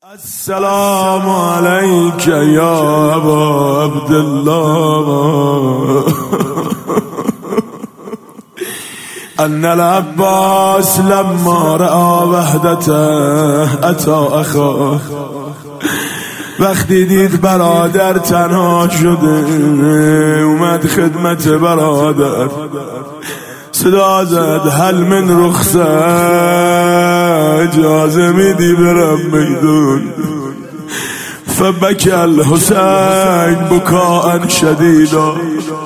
السلام عليك يا أبا عبد الله أن العباس لما رأى وحدته أتى أخاه. وقتی دید برادر تنها شده اومد خدمت برادر، صدا زد هل من رخصه، اجازه میدی برم میدون. فبكى الحسین بكاء شدیدا.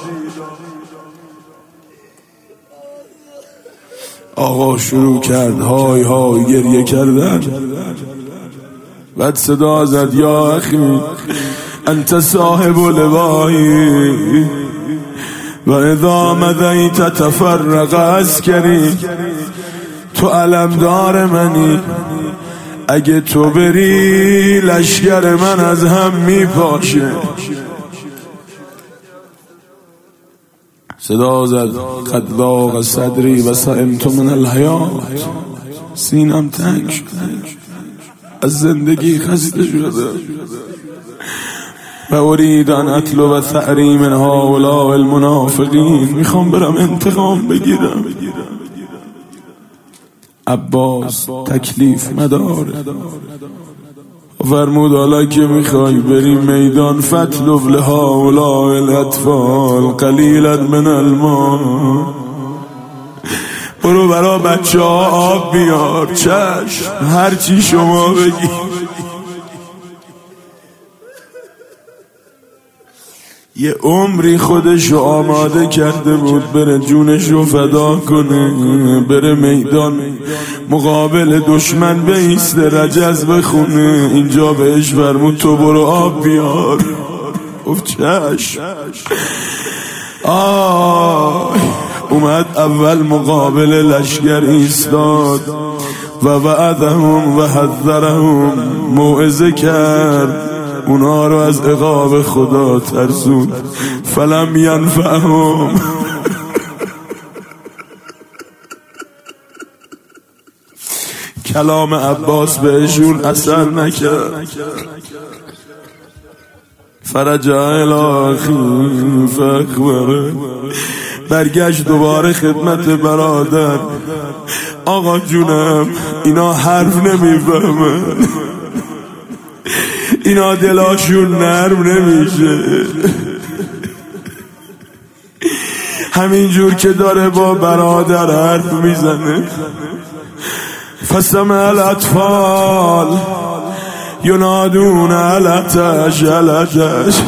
آقا شروع کرد های های گریه کردن. بعد صدا زد یا اخی انت صاحب لوایی و اذا مضیت تفرق عسکری، تو علمدار منی، اگه تو بری لشکر من از هم میپاشه. صدا زد قد ضاق صدری و سئمت من الحیات، سینم تنگ شد، از زندگی خسته شده و اريد ان اطلب ثأری من هؤلاء المنافقین، میخوام برم انتقام بگیرم. عباس تکلیف مداره، فرمود حالا که میخوای بری میدان فاطلب لهؤلاء الاطفال قلیلا من الماء، برو برا بچه ها آب بیار. چشم، هرچی شما بگی. یه عمری خودشو آماده کرده بود بره جونشو فدا کنه، بره میدان مقابل دشمن بیسته، رجز بخونه. اینجا بهش فرمود تو برو آب بیار. گفت چشم. اومد اول مقابل لشکر ایستاد و وعدهم و حذرهم، موعظه کرد، اونا رو از عقاب خدا ترسون. فلم ینفعهم، کلام عباس بهشون اثر نکرد. فرجع الی اخیه فاخبره، برگشت دوباره خدمت برادر. آقا جونم اینا حرف نمیفهمن، اینا دلاشون نرم نمیشه. همینجور که داره با برادر حرف میزنه فسمع الاطفال ینادون الاتش الاتش،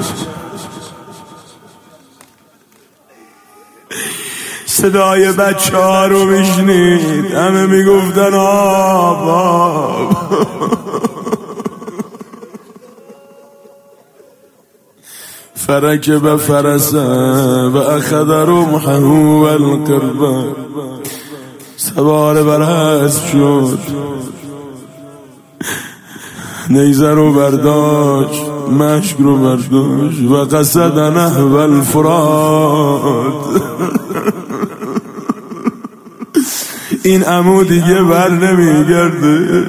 صدای بچه ها رو میشنید، همه میگفتن آب آب. فرکب فرسه و اخذ رمحه و القربه، سوار بر اسب شد، نیزه رو برداشت، مشک رو برداشت و قصد نحو الفرات. این عمو دیگه بر نمیگرده.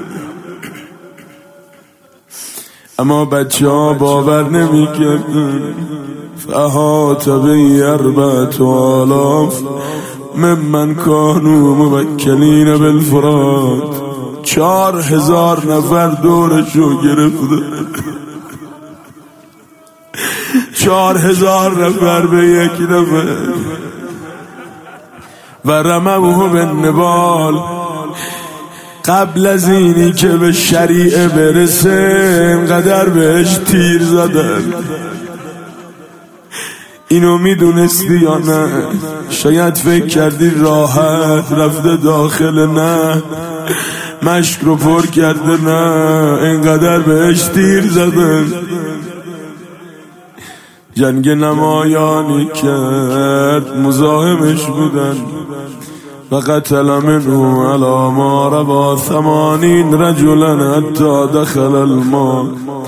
اما بچه ها باور نمیکردن. فاحاط به 4,000 ممن کانوا موکلین بالفرات، 4,000 نفر دورشو گرفته. 4,000 نفر به یک نفر. و رموه بالنبال، قبل از اینی که به شریعه برسه انقدر بهش تیر زدن. اینو میدونستی یا نه؟ شاید فکر کردی راحت رفته داخل، نه مشک رو پر کرده، نه انقدر بهش تیر زدن. جنگ نمایانی کرد، مزاحمش بودن. و قتل منه علی ما ربا 80 رجلا حتی دخل الماء،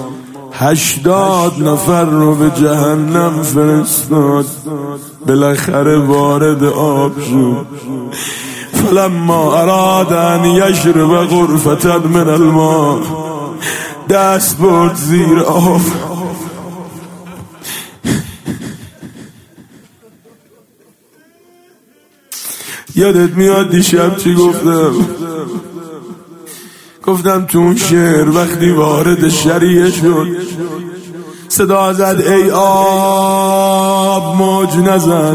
80 نفر رو به جهنم فرستاد، بالاخره وارد آب شد. فلما اراد ان یشرب غرفة من الماء، دست برد زیر آب. یادت میاد دیشب چی گفتم تو اون شعر وقتی وارد شریعه شد صدا زد ای آب موج نزن،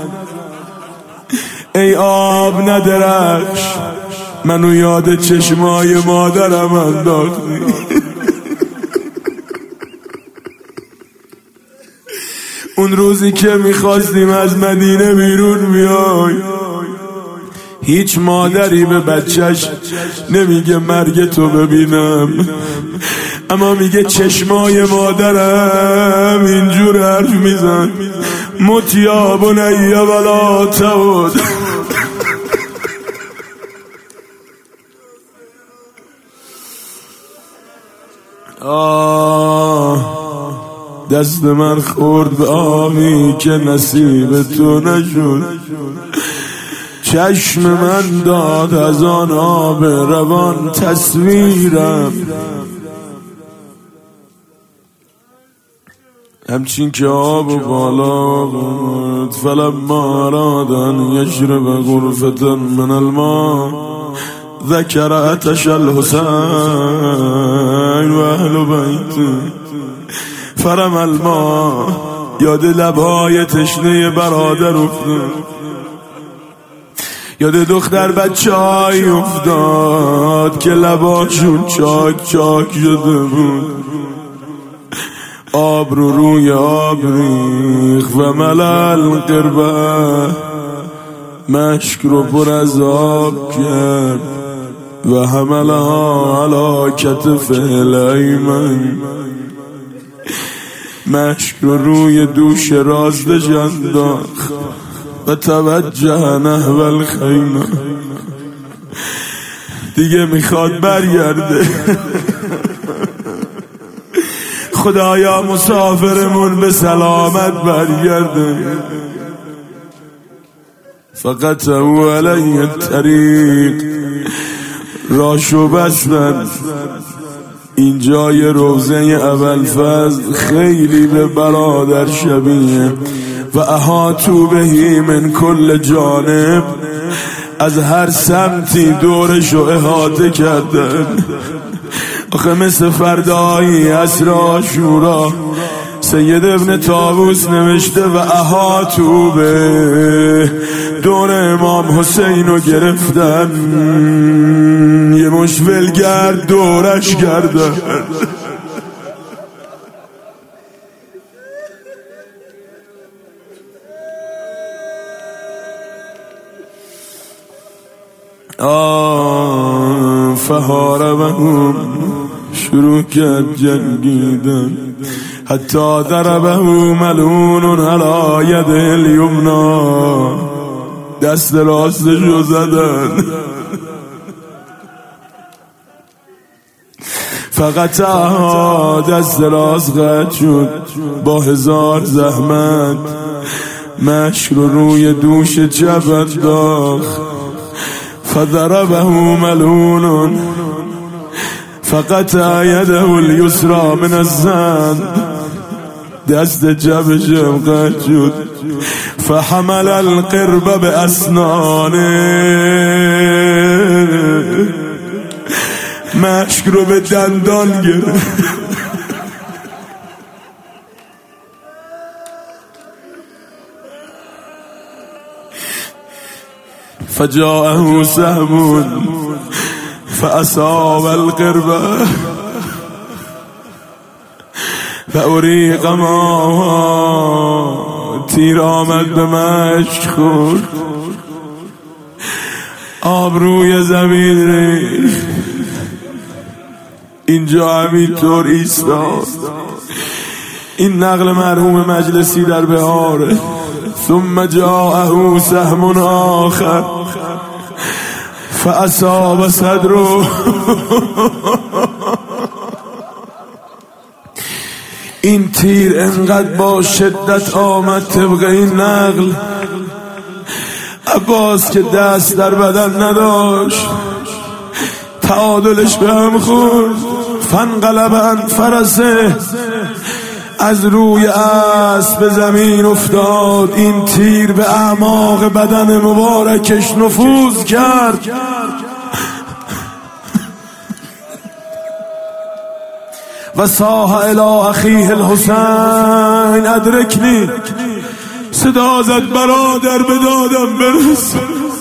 ای آب ندرخش، منو یاد چشمای مادرم انداختی. اون روزی که میخواستیم از مدینه بیرون بیای، هیچ مادری به بچهش نمیگه مرگ تو ببینم، اما میگه چشمای مادرم اینجور حرف میزن مت یا بنی ولا تعود. دست من خورد به آبی که نصیب تو نشد، چشم من داد از آن آب روان تصویرم، همچین که آب و بالا بود. فلما ارادن یشرب غرفة من الماء ذکر عطش الحسین و اهل بیت فرم الماء. یاد لبهای تشنه برادر افتاد، یاد دختر بچه های افتاد که لباشون چاک چاک شده بود. آب رو روی آب ریخ و ملل قربه، مشک رو پر از آب کرد و حملها علی کتف الایمن. مشک رو روی دوش راستش انداخت و توجه نحو الخیمه. دیگه میخواد برگرده. خدایا مسافرمون به سلامت برگرده. فقط او علی الطریق، راشو بستن. این جای روضه ابوالفضل خیلی به برادر شبیه و احاطوا بهی من کل جانب، از هر سمتی دورشو احاطه کردن. آخه مثل فردایی عصر عاشورا سید ابن طاووس نوشته و احاطوا به، دور امام حسین رو گرفتن، یه مش ولگرد دورش کردن. فحاربهم، شروع کرد جنگیدن، حتی ضربه ملعون علی ید الیمنا، دست راستشو زدن. فقط دست راست قطع شد با 1000 زحمت. مشک رو روی دوش چپ انداخت. فضربه ملعون فقطع یده الیسری من الزند، دست چپشم قطع شد. فحمل القرب باسنانه، مشک رو به دندان گرفت. فجاءه سهم فاصاب القربه فاریق ما، تیر آمد به مشک خورد، آب روی زمین ریخت. اینجا همینطور ایستاد. این نقل مرحوم مجلسی در بهاره. ثم جاءه سهم آخر فاصاب صدره. این تیر انقدر با شدت آمد طبق این نقل، عباس که دست در بدن نداشت تعادلش به هم خورد. فانقلب عن فرسه، از روی اسب به زمین افتاد. این تیر به اعماق بدن مبارکش نفوذ کرد. و صاح الی اخیه الحسین ادرکنی، صدا زد برادر به دادم برس.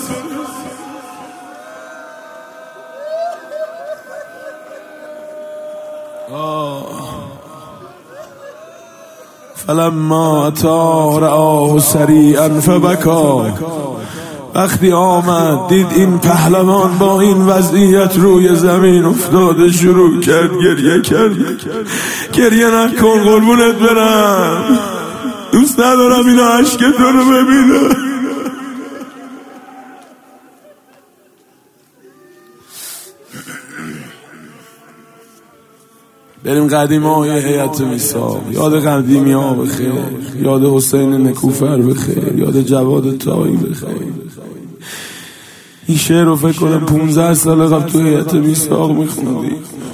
فلما اتی رآه سریعا فبکا، وقتی آمد دید این پهلوان با این وضعیت روی زمین افتاده، شروع کرد گریه کرد. گریه نکن قربونت برم، دوست ندارم اینا عشقت رو ببینم. بریم قدیمای هیئت میثاق، یاد قدیمی ها بخیر، یاد حسین نکوفر بخیر، یاد جواد طایی بخیر. این شعر رو فکر کنم 15 سال قبل تو هیئت میثاق میخوندی.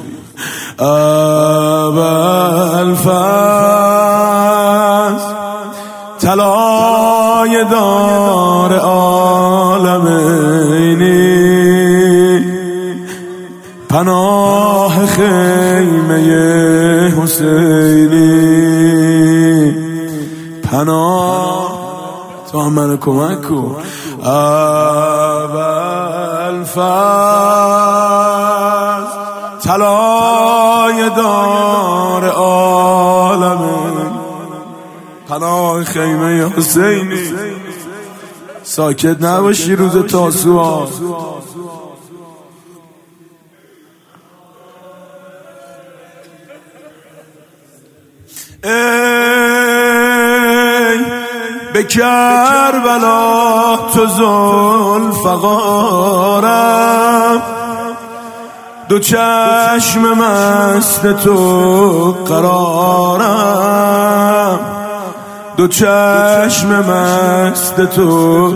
ابوالفضل طلای دار عالمینی، پناه خیمه حسینی، پناه تو هم منو کمک کن. ابوالفضل طلای دار عالمینی، پناه خیمه حسینی. ساکت نباشی روز تاسوعا. ای به کربلا تو ذوالفقارم، دو چشم مست تو قرارم، دو چشم مست تو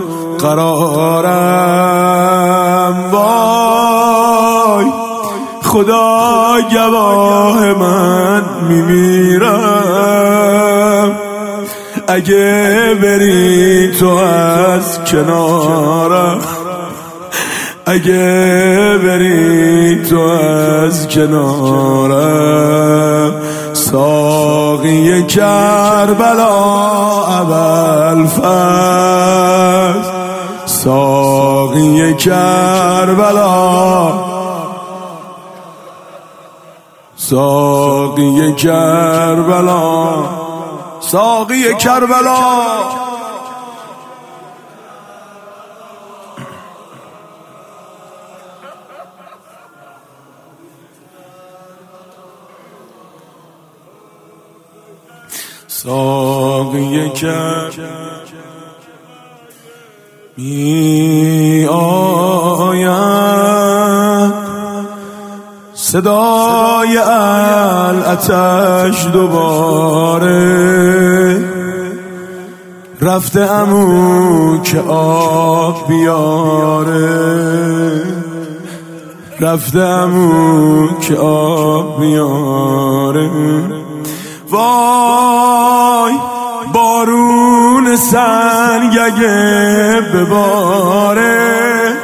قرارم. وای خدا گواه من میمیرم، اگه بری تو از کنارم، اگه بری تو از کنارم. ساقی کربلا ابوالفضل، ساقی کربلا، ساقی کربلا، ساقی کربلا. ساقی کربلا می آید، صدای العطش دوباره، رفته عمو که آب بیاره، رفته عمو که آب بیاره. وای بارون سنگگه بباره،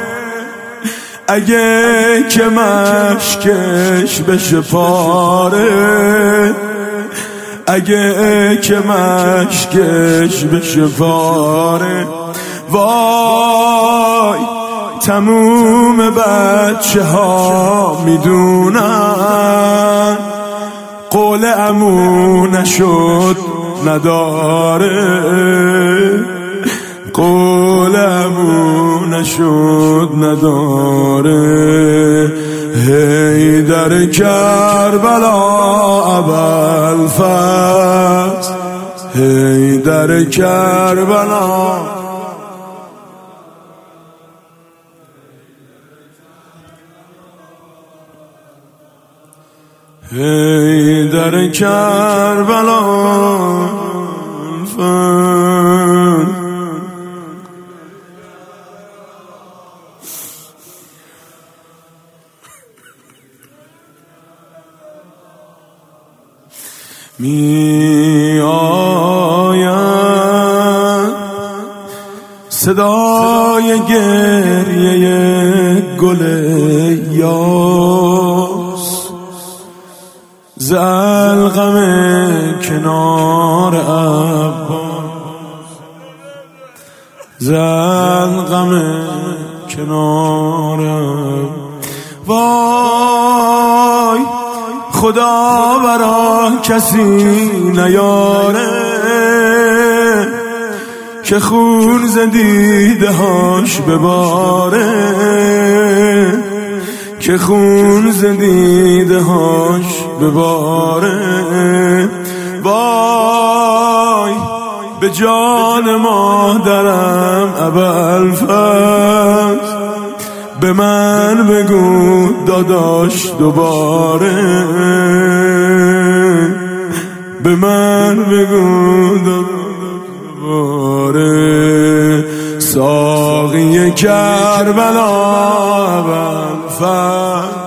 اگه که مشکش بشه پاره، اگه که مشکش بشه پاره. وای تموم بچه ها میدونن، قول عمو نشد نداره، قول عمو نشد نداره. هی در کربلا ابوالفضل، هی در کربلا. هی در کربلا می آید صدای گریه گل یاس زلغم کنار عباس زلغم کنار وای خدا برا کسی نیاره که خون ز دیده هاش بباره که خون ز دیده هاش بباره وای به جان مادرم ابوالفضل به من بگو داداش دوباره به من بگو دوباره ساقی کربلا ابوالفضل